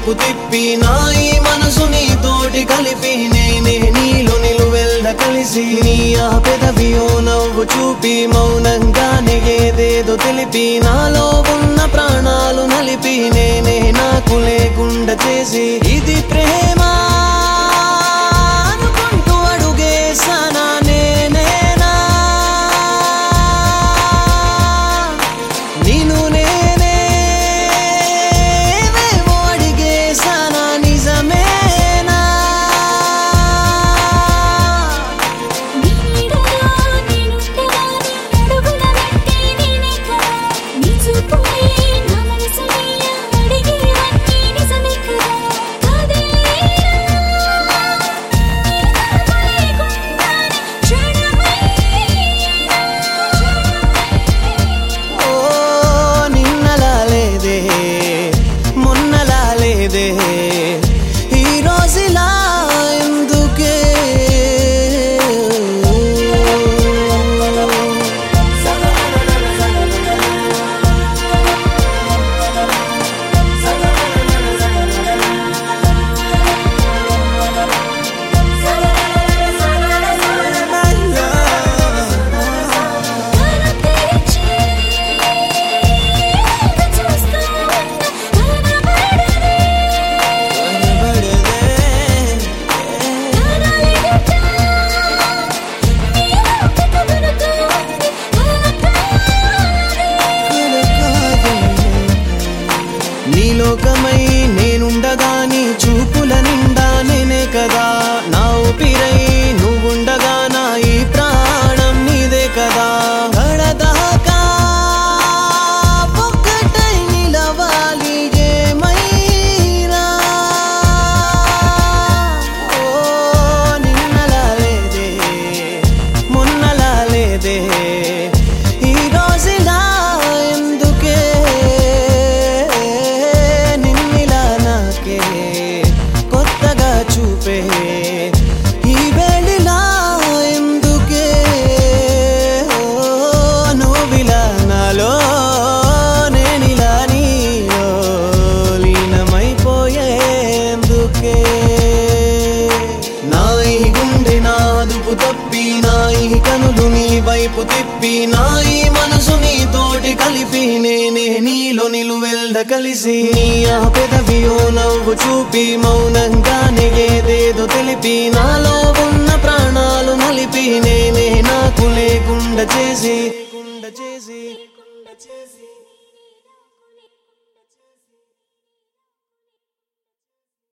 వైపు తిప్పి నా ఈ మనసు నీతోటి కలిపి నేనే నీలో నిలువెల్ల కలిసి నీ ఆ పెదవియో నవ్వు చూపి మౌనంగానే ఏదేదో తెలిపి నాలో ఉన్న ప్రాణాలు నలిపి నేనే నాకు లేకుండా చేసి ఇది ప్రేమ అనుకుంటూ అడుగేసానా నేనేనా నిన్ను నేనే ఏవేవో అడిగేసానా నిజమేనా ఈ రోజులా ఎందుకే నీలోకమై నేనుండగా నీ చూపుల నిండా నేనే కదా నా ఊపిరై నువ్వుండగా నా ఈ ప్రాణం నీదే కదా గడదాకా ఒక్కటై నిలవాలి ఏమైనా ఓ నిన్నలా లేదే మొన్నలా లేదే ఈ రోజులా ఎందుకే కొత్తగా చూపే ఈ వేళలా ఎందుకే నువ్విలా నాలో నేనిలా నీలో లీనమైపోయేందుకే నా ఈ గుండె నాదుపు తప్పి నా ఈ కనులు నీ వైపు తిప్పి నా ఈ మనసు నీతోటి కలిపి నేనే నీలో నిలువెల్ల కలిసి నీ ఆ పెదవియో నవ్వు చూపి మౌనంగానే ఏదేదో తెలిపి నాలో ఉన్న ప్రాణాలు నలిపి నేనే నాకు లేకుండా చేసి